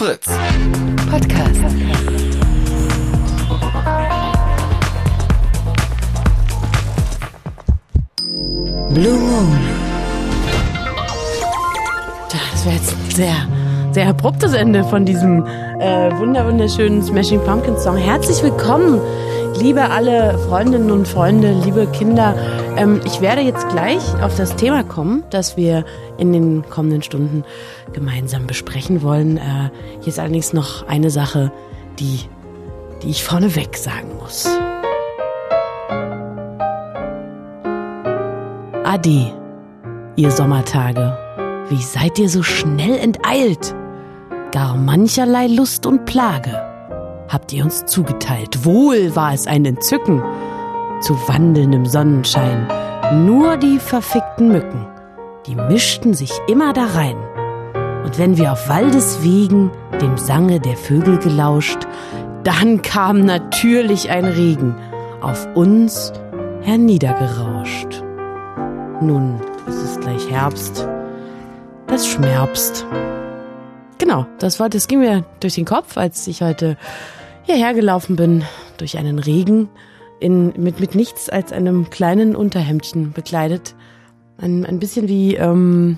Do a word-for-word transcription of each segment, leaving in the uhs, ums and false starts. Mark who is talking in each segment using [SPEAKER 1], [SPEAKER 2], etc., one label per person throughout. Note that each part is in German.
[SPEAKER 1] Fritz. Podcast.
[SPEAKER 2] Blue Moon. Das wäre jetzt ein sehr, sehr abruptes Ende von diesem äh, wunder wunderschönen Smashing Pumpkins Song. Herzlich willkommen, liebe alle Freundinnen und Freunde, liebe Kinder. Ähm, ich werde jetzt gleich auf das Thema kommen, das wir in den kommenden Stunden gemeinsam besprechen wollen. Äh, hier ist allerdings noch eine Sache, die, die ich vorneweg sagen muss. Ade, ihr Sommertage, wie seid ihr so schnell enteilt? Gar mancherlei Lust und Plage habt ihr uns zugeteilt. Wohl war es ein Entzücken, zu wandeln im Sonnenschein. Nur die verfickten Mücken, die mischten sich immer da rein. Und wenn wir auf Waldeswegen dem Sange der Vögel gelauscht, dann kam natürlich ein Regen auf uns herniedergerauscht. Nun ist es gleich Herbst, das schmerbst. Genau, das war, das ging mir durch den Kopf, als ich heute hierher gelaufen bin, durch einen Regen, in, mit, mit nichts als einem kleinen Unterhemdchen bekleidet. Ein, ein bisschen wie, ähm,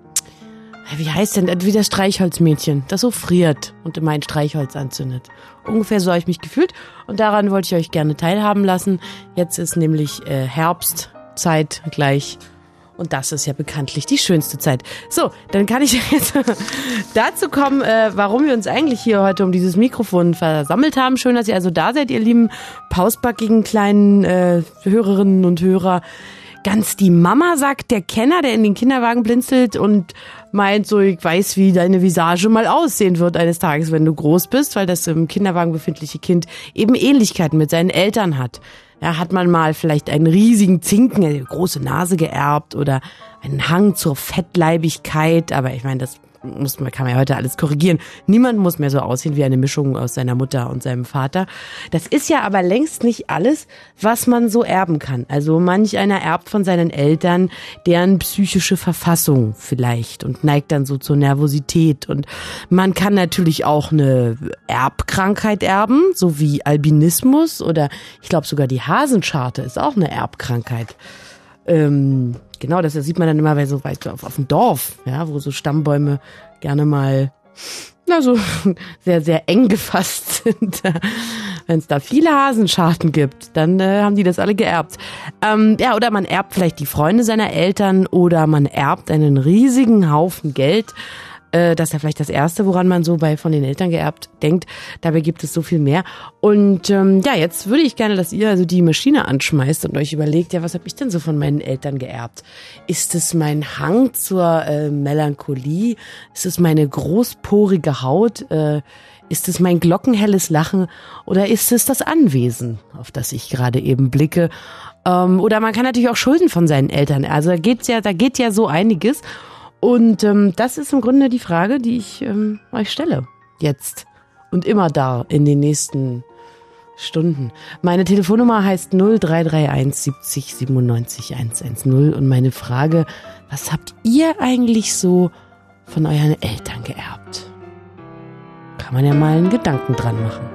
[SPEAKER 2] wie heißt denn, wie das Streichholzmädchen, das so friert und immer ein Streichholz anzündet. Ungefähr so habe ich mich gefühlt und daran wollte ich euch gerne teilhaben lassen. Jetzt ist nämlich äh, Herbstzeit gleich. Und das ist ja bekanntlich die schönste Zeit. So, dann kann ich jetzt dazu kommen, äh, warum wir uns eigentlich hier heute um dieses Mikrofon versammelt haben. Schön, dass ihr also da seid, ihr lieben pausbackigen kleinen äh, Hörerinnen und Hörer. Ganz die Mama, sagt der Kenner, der in den Kinderwagen blinzelt und meint so, ich weiß, wie deine Visage mal aussehen wird eines Tages, wenn du groß bist, weil das im Kinderwagen befindliche Kind eben Ähnlichkeiten mit seinen Eltern hat. Ja, hat man mal vielleicht einen riesigen Zinken, eine große Nase geerbt oder einen Hang zur Fettleibigkeit, aber ich meine, das muss man, kann man ja heute alles korrigieren. Niemand muss mehr so aussehen wie eine Mischung aus seiner Mutter und seinem Vater. Das ist ja aber längst nicht alles, was man so erben kann. Also manch einer erbt von seinen Eltern deren psychische Verfassung vielleicht und neigt dann so zur Nervosität. Und man kann natürlich auch eine Erbkrankheit erben, so wie Albinismus oder ich glaube sogar die Hasenscharte ist auch eine Erbkrankheit. Ähm, genau, das sieht man dann immer bei so weit auf, auf dem Dorf, ja, wo so Stammbäume gerne mal, na so, sehr, sehr eng gefasst sind. Wenn es da viele Hasenscharten gibt, dann äh, haben die das alle geerbt. Ähm, ja, oder man erbt vielleicht die Freunde seiner Eltern oder man erbt einen riesigen Haufen Geld. Das ist ja vielleicht das Erste, woran man so bei von den Eltern geerbt denkt. Dabei gibt es so viel mehr. Und ähm, ja, jetzt würde ich gerne, dass ihr also die Maschine anschmeißt und euch überlegt, ja, was habe ich denn so von meinen Eltern geerbt? Ist es mein Hang zur äh, Melancholie? Ist es meine großporige Haut? Äh, ist es mein glockenhelles Lachen? Oder ist es das Anwesen, auf das ich gerade eben blicke? Ähm, oder man kann natürlich auch Schulden von seinen Eltern. Also da geht's ja, da geht ja so einiges. Und ähm, das ist im Grunde die Frage, die ich ähm, euch stelle. Jetzt und immer da in den nächsten Stunden. Meine Telefonnummer heißt null drei drei eins siebzig siebenundneunzig hundertzehn und meine Frage, was habt ihr eigentlich so von euren Eltern geerbt? Kann man ja mal einen Gedanken dran machen.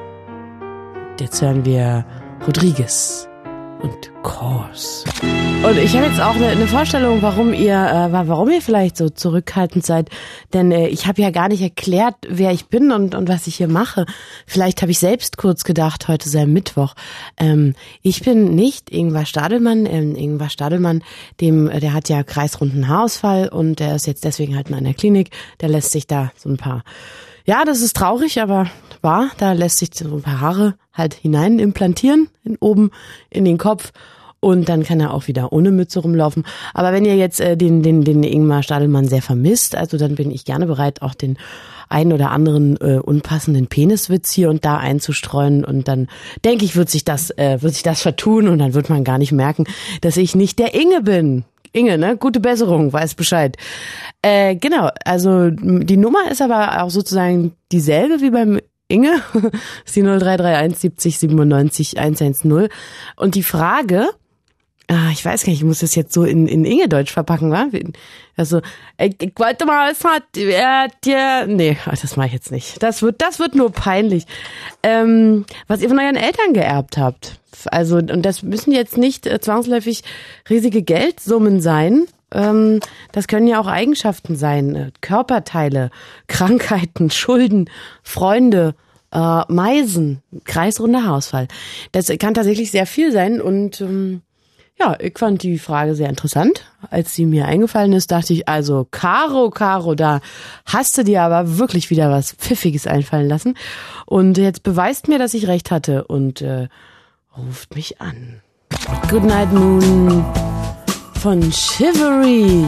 [SPEAKER 2] Jetzt hören wir Rodriguez und Kors. Und ich habe jetzt auch eine, eine Vorstellung, warum ihr, äh, warum ihr vielleicht so zurückhaltend seid. Denn äh, ich habe ja gar nicht erklärt, wer ich bin und, und was ich hier mache. Vielleicht habe ich selbst kurz gedacht, heute sei Mittwoch. Ähm, ich bin nicht Ingvar Stadelmann. Ähm, Ingvar Stadelmann, dem, der hat ja kreisrunden Haarausfall und der ist jetzt deswegen halt in einer Klinik. Der lässt sich da so ein paar, ja, das ist traurig, aber wahr, da lässt sich so ein paar Haare halt hinein implantieren, in, oben in den Kopf. Und dann kann er auch wieder ohne Mütze rumlaufen. Aber wenn ihr jetzt äh, den den den Ingvar Stadelmann sehr vermisst, also dann bin ich gerne bereit, auch den einen oder anderen äh, unpassenden Peniswitz hier und da einzustreuen. Und dann denke ich, wird sich das äh, wird sich das vertun und dann wird man gar nicht merken, dass ich nicht der Inge bin. Inge, ne? Gute Besserung, weiß Bescheid. Äh, genau, also die Nummer ist aber auch sozusagen dieselbe wie beim Inge. Das ist die null drei drei eins siebzig siebenundneunzig hundertzehn. Und die Frage, Ah, ich weiß gar nicht, ich muss das jetzt so in, in Ingedeutsch verpacken, wa? Also, ich, ich wollte mal, es hat, äh, dir, nee, das mache ich jetzt nicht. Das wird, das wird nur peinlich. Ähm, was ihr von euren Eltern geerbt habt. Also, und das müssen jetzt nicht äh, zwangsläufig riesige Geldsummen sein. Ähm, das können ja auch Eigenschaften sein. Äh, Körperteile, Krankheiten, Schulden, Freunde, äh, Meisen, kreisrunder Haarausfall. Das kann tatsächlich sehr viel sein und, ähm, ja, ich fand die Frage sehr interessant. Als sie mir eingefallen ist, dachte ich, also Caro, Caro, da hast du dir aber wirklich wieder was Pfiffiges einfallen lassen. Und jetzt beweist mir, dass ich recht hatte und äh, ruft mich an. Goodnight Moon von Shivery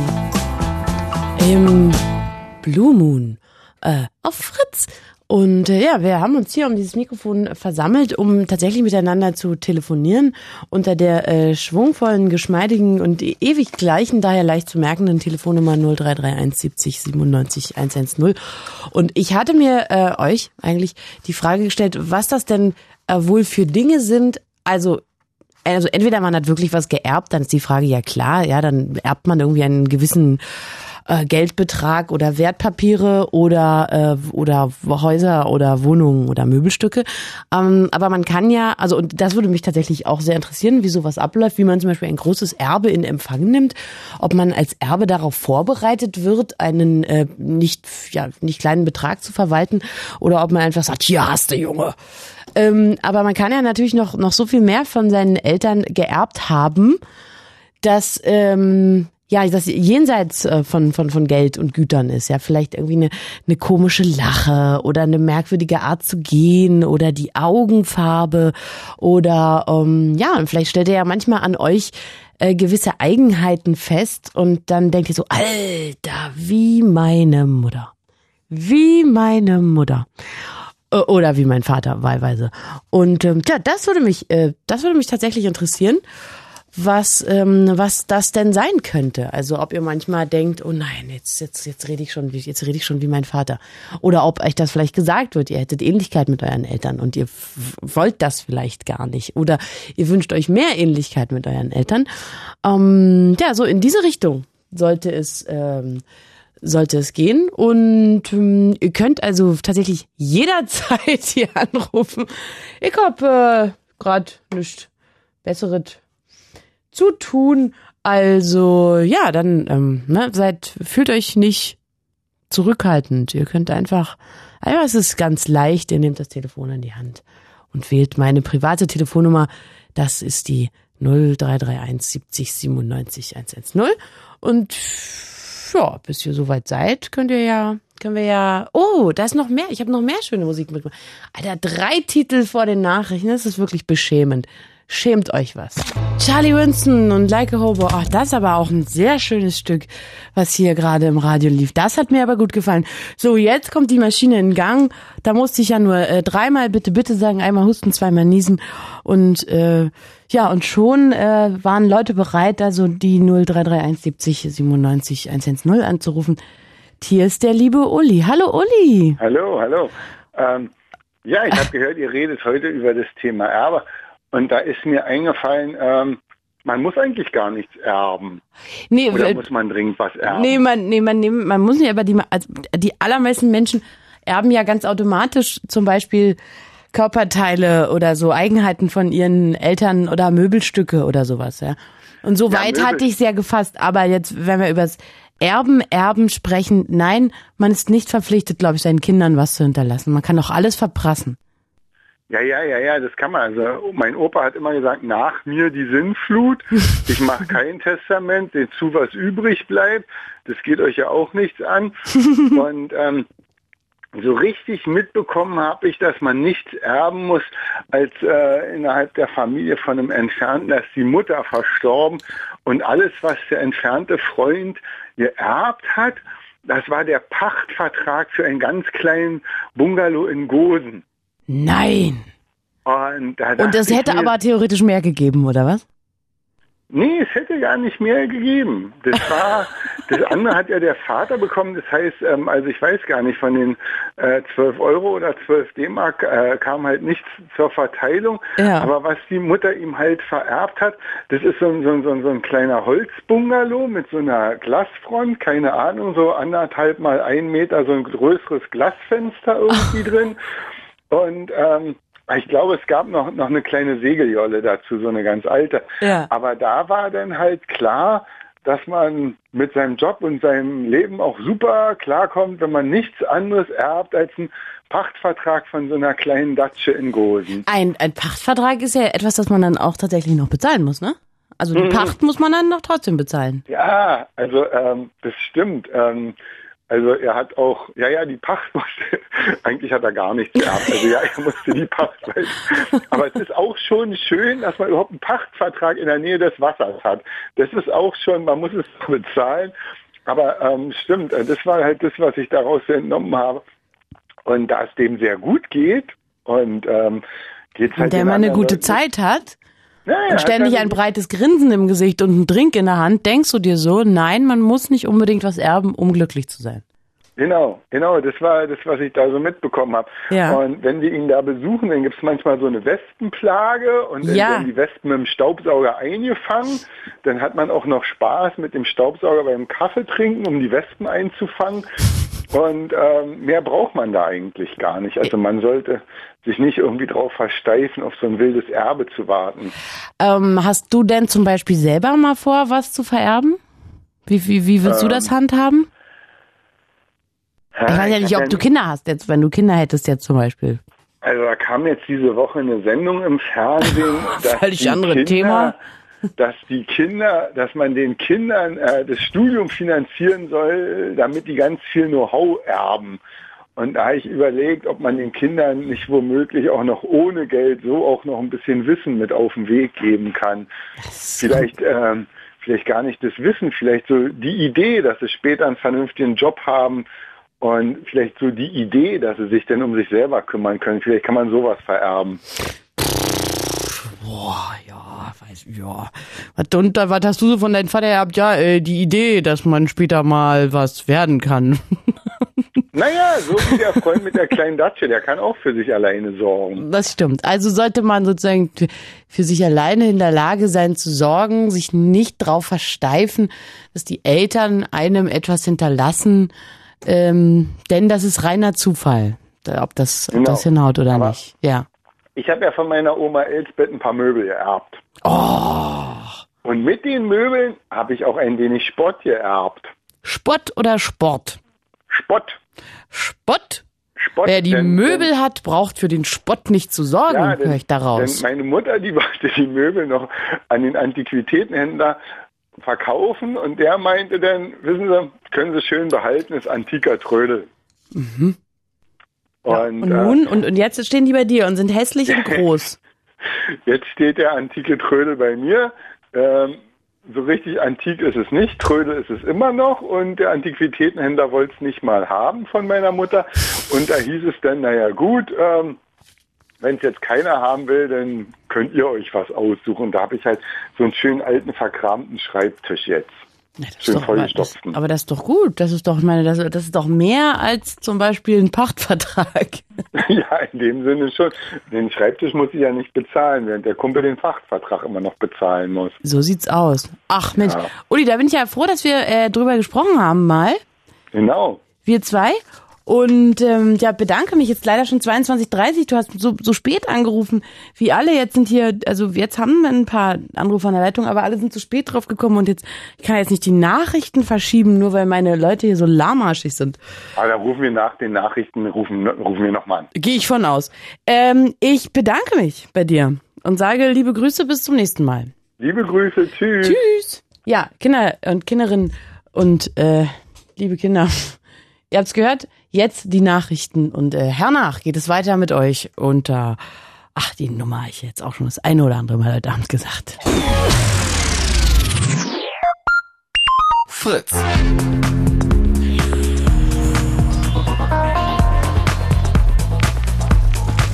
[SPEAKER 2] im Blue Moon äh, auf Fritz. Und äh, ja, wir haben uns hier um dieses Mikrofon versammelt, um tatsächlich miteinander zu telefonieren unter der äh, schwungvollen, geschmeidigen und ewig gleichen, daher leicht zu merkenden Telefonnummer null drei drei eins siebzig siebenundneunzig hundertzehn. Und ich hatte mir äh, euch eigentlich die Frage gestellt, was das denn äh, wohl für Dinge sind. Also also entweder man hat wirklich was geerbt, dann ist die Frage ja klar, ja, dann erbt man irgendwie einen gewissen Äh, Geldbetrag oder Wertpapiere oder äh, oder Häuser oder Wohnungen oder Möbelstücke. Ähm, aber man kann ja, also und das würde mich tatsächlich auch sehr interessieren, wie sowas abläuft, wie man zum Beispiel ein großes Erbe in Empfang nimmt, ob man als Erbe darauf vorbereitet wird, einen äh, nicht ja nicht kleinen Betrag zu verwalten oder ob man einfach sagt, hier hast du, Junge. Ähm, aber man kann ja natürlich noch noch so viel mehr von seinen Eltern geerbt haben, dass ähm, ja, das jenseits von, von, von Geld und Gütern ist, ja, vielleicht irgendwie eine, eine komische Lache oder eine merkwürdige Art zu gehen oder die Augenfarbe oder, ähm, ja, und vielleicht stellt ihr ja manchmal an euch äh, gewisse Eigenheiten fest und dann denkt ihr so, Alter, wie meine Mutter, wie meine Mutter. Oder wie mein Vater, wahlweise. Und, ähm, ja, das würde mich, äh, das würde mich tatsächlich interessieren. Was ähm, was das denn sein könnte. Also ob ihr manchmal denkt, oh nein, jetzt jetzt jetzt rede ich schon wie jetzt rede ich schon wie mein Vater, oder ob euch das vielleicht gesagt wird, ihr hättet Ähnlichkeit mit euren Eltern und ihr f- wollt das vielleicht gar nicht, oder ihr wünscht euch mehr Ähnlichkeit mit euren Eltern. Ähm, ja, so in diese Richtung sollte es ähm, sollte es gehen und ähm, ihr könnt also tatsächlich jederzeit hier anrufen. Ich hab äh, gerade nichts Besseres zu tun. Also ja, dann ähm, ne, seid, fühlt euch nicht zurückhaltend. Ihr könnt einfach, einfach, es ist ganz leicht, ihr nehmt das Telefon in die Hand und wählt meine private Telefonnummer. Das ist die null drei drei eins siebzig siebenundneunzig hundertzehn. Und ja, bis ihr soweit seid, könnt ihr ja, können wir ja, oh, da ist noch mehr, ich habe noch mehr schöne Musik mitgebracht. Alter, drei Titel vor den Nachrichten, das ist wirklich beschämend. Schämt euch was. Charlie Winston und Like a Hobo. Ach, das ist aber auch ein sehr schönes Stück, was hier gerade im Radio lief. Das hat mir aber gut gefallen. So, jetzt kommt die Maschine in Gang. Da musste ich ja nur äh, dreimal bitte, bitte sagen. Einmal husten, zweimal niesen. Und äh, ja, und schon äh, waren Leute bereit, also die null drei drei eins siebzig siebenundneunzig hundertzehn anzurufen. Hier ist der liebe Uli. Hallo Uli.
[SPEAKER 3] Hallo, hallo. Ähm, ja, ich habe gehört, ihr redet heute über das Thema Erbe. Und da ist mir eingefallen, ähm, man muss eigentlich gar nichts erben. Nee, Oder äh, muss man dringend was erben?
[SPEAKER 2] Nee, man, nee, man, nee, man muss nicht, aber die, also die allermeisten Menschen erben ja ganz automatisch zum Beispiel Körperteile oder so Eigenheiten von ihren Eltern oder Möbelstücke oder sowas, ja. Und so ja, weit Möbel. Hatte ich es ja gefasst. Aber jetzt, wenn wir über das Erben, Erben sprechen, nein, man ist nicht verpflichtet, glaube ich, seinen Kindern was zu hinterlassen. Man kann auch alles verprassen.
[SPEAKER 3] Ja, ja, ja, ja, das kann man. Also mein Opa hat immer gesagt, nach mir die Sinnflut. Ich mache kein Testament, dazu was übrig bleibt. Das geht euch ja auch nichts an. Und ähm, so richtig mitbekommen habe ich, dass man nichts erben muss, als äh, innerhalb der Familie von einem Entfernten, dass die Mutter verstorben und alles, was der entfernte Freund geerbt hat, das war der Pachtvertrag für einen ganz kleinen Bungalow in Gosen.
[SPEAKER 2] Nein.
[SPEAKER 3] Und, da
[SPEAKER 2] und das hätte
[SPEAKER 3] mir,
[SPEAKER 2] aber theoretisch mehr gegeben, oder was?
[SPEAKER 3] Nee, es hätte gar nicht mehr gegeben. Das war, das andere hat ja der Vater bekommen. Das heißt, ähm, also ich weiß gar nicht, von den äh, zwölf Euro oder zwölf D-Mark äh, kam halt nichts zur Verteilung.
[SPEAKER 2] Ja.
[SPEAKER 3] Aber was die Mutter ihm halt vererbt hat, das ist so ein, so ein, so ein, so ein kleiner Holzbungalow mit so einer Glasfront, keine Ahnung, so anderthalb mal ein Meter, so ein größeres Glasfenster irgendwie drin. Und ähm, ich glaube, es gab noch, noch eine kleine Segeljolle dazu, so eine ganz alte.
[SPEAKER 2] Ja.
[SPEAKER 3] Aber da war dann halt klar, dass man mit seinem Job und seinem Leben auch super klarkommt, wenn man nichts anderes erbt als einen Pachtvertrag von so einer kleinen Datsche in Gosen.
[SPEAKER 2] Ein, ein Pachtvertrag ist ja etwas, das man dann auch tatsächlich noch bezahlen muss, ne? Also die
[SPEAKER 3] Mhm.
[SPEAKER 2] Pacht muss man dann noch trotzdem bezahlen.
[SPEAKER 3] Ja, also ähm, das stimmt. Ähm, Also er hat auch, ja, ja, die Pacht musste, eigentlich hat er gar nichts geerbt. Also ja, er musste die Pacht weisen. Aber es ist auch schon schön, dass man überhaupt einen Pachtvertrag in der Nähe des Wassers hat. Das ist auch schon, man muss es bezahlen. Aber ähm, stimmt, das war halt das, was ich daraus entnommen habe. Und da es dem sehr gut geht und ähm, geht's halt
[SPEAKER 2] Und der
[SPEAKER 3] den
[SPEAKER 2] immer eine
[SPEAKER 3] anderen
[SPEAKER 2] gute
[SPEAKER 3] Leuten-
[SPEAKER 2] Zeit hat
[SPEAKER 3] Ja, ja,
[SPEAKER 2] und ständig
[SPEAKER 3] hat
[SPEAKER 2] ein
[SPEAKER 3] er-
[SPEAKER 2] breites Grinsen im Gesicht und einen Drink in der Hand, denkst du dir so, nein, man muss nicht unbedingt was erben, um glücklich zu sein.
[SPEAKER 3] Genau, genau, das war das, was ich da so mitbekommen habe.
[SPEAKER 2] Ja.
[SPEAKER 3] Und wenn wir ihn da besuchen, dann gibt es manchmal so eine Wespenplage und dann
[SPEAKER 2] Ja.
[SPEAKER 3] werden die Wespen mit dem Staubsauger eingefangen. Dann hat man auch noch Spaß mit dem Staubsauger beim Kaffee trinken, um die Wespen einzufangen. Und ähm, mehr braucht man da eigentlich gar nicht. Also man sollte sich nicht irgendwie drauf versteifen, auf so ein wildes Erbe zu warten.
[SPEAKER 2] Ähm, hast du denn zum Beispiel selber mal vor, was zu vererben? Wie, wie, wie willst
[SPEAKER 3] Ähm,
[SPEAKER 2] du das handhaben? Ich weiß ja nicht,
[SPEAKER 3] hab
[SPEAKER 2] ob du Kinder hast jetzt, wenn du Kinder hättest jetzt zum Beispiel.
[SPEAKER 3] Also da kam jetzt diese Woche eine Sendung im Fernsehen, dass
[SPEAKER 2] Völlig
[SPEAKER 3] die
[SPEAKER 2] anderes
[SPEAKER 3] Kinder,
[SPEAKER 2] Thema.
[SPEAKER 3] dass die Kinder, dass man den Kindern äh, das Studium finanzieren soll, damit die ganz viel Know-how erben. Und da habe ich überlegt, ob man den Kindern nicht womöglich auch noch ohne Geld so auch noch ein bisschen Wissen mit auf den Weg geben kann. Vielleicht, ähm, vielleicht gar nicht das Wissen, vielleicht so die Idee, dass sie später einen vernünftigen Job haben. Und vielleicht so die Idee, dass sie sich denn um sich selber kümmern können. Vielleicht kann man sowas vererben.
[SPEAKER 2] Boah, ja, weiß, ja. Was, und, was hast du so von deinem Vater gehabt? Ja, äh, die Idee, dass man später mal was werden kann.
[SPEAKER 3] Naja, so wie der Freund mit der kleinen Datsche, der kann auch für sich alleine sorgen.
[SPEAKER 2] Das stimmt. Also sollte man sozusagen für sich alleine in der Lage sein zu sorgen, sich nicht drauf versteifen, dass die Eltern einem etwas hinterlassen, ähm, denn das ist reiner Zufall, ob das, ob
[SPEAKER 3] Genau.
[SPEAKER 2] das hinhaut oder
[SPEAKER 3] Aber-
[SPEAKER 2] nicht. Ja.
[SPEAKER 3] Ich habe ja von meiner Oma Elsbeth ein paar Möbel geerbt.
[SPEAKER 2] Oh.
[SPEAKER 3] Und mit den Möbeln habe ich auch ein wenig Spott geerbt.
[SPEAKER 2] Spott oder Sport?
[SPEAKER 3] Spott.
[SPEAKER 2] Spott?
[SPEAKER 3] Spott.
[SPEAKER 2] Wer die
[SPEAKER 3] denn-
[SPEAKER 2] Möbel hat, braucht für den Spott nicht zu sorgen,
[SPEAKER 3] Ja, denn,
[SPEAKER 2] höre ich daraus.
[SPEAKER 3] denn meine Mutter, die wollte die Möbel noch an den Antiquitätenhändler verkaufen und der meinte dann, wissen Sie, können Sie schön behalten, ist antiker Trödel.
[SPEAKER 2] Mhm. Ja, und,
[SPEAKER 3] Und,
[SPEAKER 2] nun? Und, und jetzt stehen die bei dir und sind hässlich und groß.
[SPEAKER 3] Äh, jetzt steht der antike Trödel bei mir. Ähm, so richtig antik ist es nicht, Trödel ist es immer noch und der Antiquitätenhändler wollte es nicht mal haben von meiner Mutter. Und da hieß es dann, naja gut, ähm, wenn es jetzt keiner haben will, dann könnt ihr euch was aussuchen. Da habe ich halt so einen schönen alten, verkramten Schreibtisch jetzt.
[SPEAKER 2] Ja, das ist
[SPEAKER 3] Schön
[SPEAKER 2] doch, aber, das,
[SPEAKER 3] vollgestopften.
[SPEAKER 2] aber das ist doch gut. Das ist doch, ich meine, das, das ist doch mehr als zum Beispiel ein Pachtvertrag.
[SPEAKER 3] Ja, in dem Sinne schon. Den Schreibtisch muss ich ja nicht bezahlen, während der Kumpel den Pachtvertrag immer noch bezahlen muss.
[SPEAKER 2] So sieht's aus. Ach Mensch,
[SPEAKER 3] Ja.
[SPEAKER 2] Uli, da bin ich ja froh, dass wir äh, drüber gesprochen haben mal.
[SPEAKER 3] Genau.
[SPEAKER 2] Wir zwei. Und ähm, ja, bedanke mich jetzt leider schon zweiundzwanzig Uhr dreißig. Du hast so, so spät angerufen wie alle. Jetzt sind hier, also jetzt haben wir ein paar Anrufe an der Leitung, aber alle sind zu spät drauf gekommen. Und jetzt, ich kann jetzt nicht die Nachrichten verschieben, nur weil meine Leute hier so lahmarschig sind.
[SPEAKER 3] Aber da rufen wir nach den Nachrichten, rufen, rufen wir nochmal an.
[SPEAKER 2] Gehe ich von aus. Ähm, ich bedanke mich bei dir und sage liebe Grüße, bis zum nächsten Mal.
[SPEAKER 3] Liebe Grüße, tschüss.
[SPEAKER 2] Tschüss. Ja, Kinder und Kinderinnen und äh, liebe Kinder, ihr habt's gehört, jetzt die Nachrichten und äh, hernach geht es weiter mit euch unter, ach, die Nummer habe ich jetzt auch schon das eine oder andere Mal heute Abend gesagt.
[SPEAKER 1] Fritz.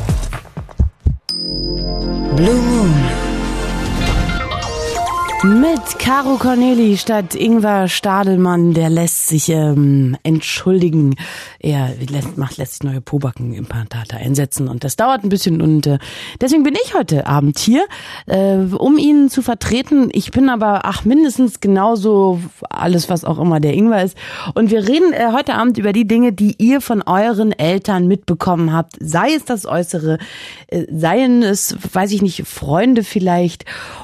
[SPEAKER 2] Blue Moon mit Caro Corneli statt Ingwer Stadelmann, der lässt sich ähm, entschuldigen. Er lässt, macht, lässt sich neue Pobacke-Implantate einsetzen und das dauert ein bisschen und äh, deswegen bin ich heute Abend hier, äh, um ihn zu vertreten. Ich bin aber, ach, mindestens genauso alles, was auch immer der Ingwer ist. Und wir reden äh, heute Abend über die Dinge, die ihr von euren Eltern mitbekommen habt. Sei es das Äußere, äh, seien es, weiß ich nicht, Freunde vielleicht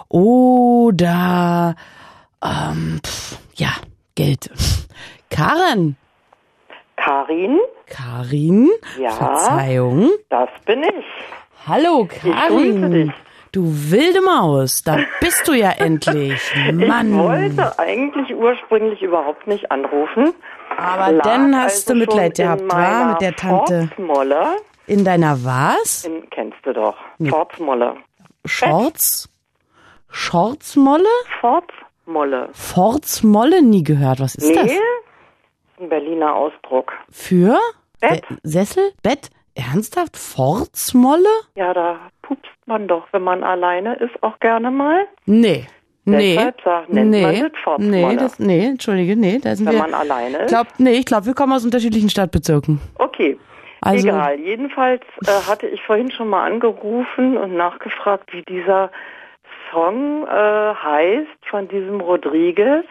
[SPEAKER 2] oder ähm, pf, ja, Geld. Karin.
[SPEAKER 4] Karin?
[SPEAKER 2] Karin?
[SPEAKER 4] Ja.
[SPEAKER 2] Verzeihung.
[SPEAKER 4] Das bin ich.
[SPEAKER 2] Hallo,
[SPEAKER 4] Ich grüße
[SPEAKER 2] Karin.
[SPEAKER 4] dich.
[SPEAKER 2] Du wilde Maus, da bist du ja endlich. Mann.
[SPEAKER 4] Ich wollte eigentlich ursprünglich überhaupt nicht anrufen.
[SPEAKER 2] Aber
[SPEAKER 4] Lag
[SPEAKER 2] dann hast
[SPEAKER 4] also
[SPEAKER 2] du Mitleid
[SPEAKER 4] schon
[SPEAKER 2] gehabt,
[SPEAKER 4] in
[SPEAKER 2] wa?
[SPEAKER 4] meiner
[SPEAKER 2] Mit der Tante.
[SPEAKER 4] Pforzmolle.
[SPEAKER 2] In deiner was?
[SPEAKER 4] In, kennst du doch.
[SPEAKER 2] Nee.
[SPEAKER 4] Pforzmolle.
[SPEAKER 2] Shorts? Shortsmolle?
[SPEAKER 4] Pforzmolle.
[SPEAKER 2] Forzmolle? Nie gehört. Was ist
[SPEAKER 4] Nee,
[SPEAKER 2] das?
[SPEAKER 4] ist ein Berliner Ausdruck.
[SPEAKER 2] Für?
[SPEAKER 4] Bett.
[SPEAKER 2] Se- Sessel? Bett? Ernsthaft? Forzmolle?
[SPEAKER 4] Ja, da pupst man doch, wenn man alleine ist, auch gerne mal.
[SPEAKER 2] Nee. Nee.
[SPEAKER 4] Deshalb sagt- nennt
[SPEAKER 2] nee.
[SPEAKER 4] man das Forzmolle.
[SPEAKER 2] Nee, das, nee, entschuldige, nee, da sind
[SPEAKER 4] Wenn
[SPEAKER 2] wir.
[SPEAKER 4] man alleine ist.
[SPEAKER 2] Glaub, nee, ich glaube, wir kommen aus unterschiedlichen Stadtbezirken.
[SPEAKER 4] Okay.
[SPEAKER 2] Also-
[SPEAKER 4] Egal. Jedenfalls äh, hatte ich vorhin schon mal angerufen und nachgefragt, wie dieser Song äh, heißt von diesem Rodriguez.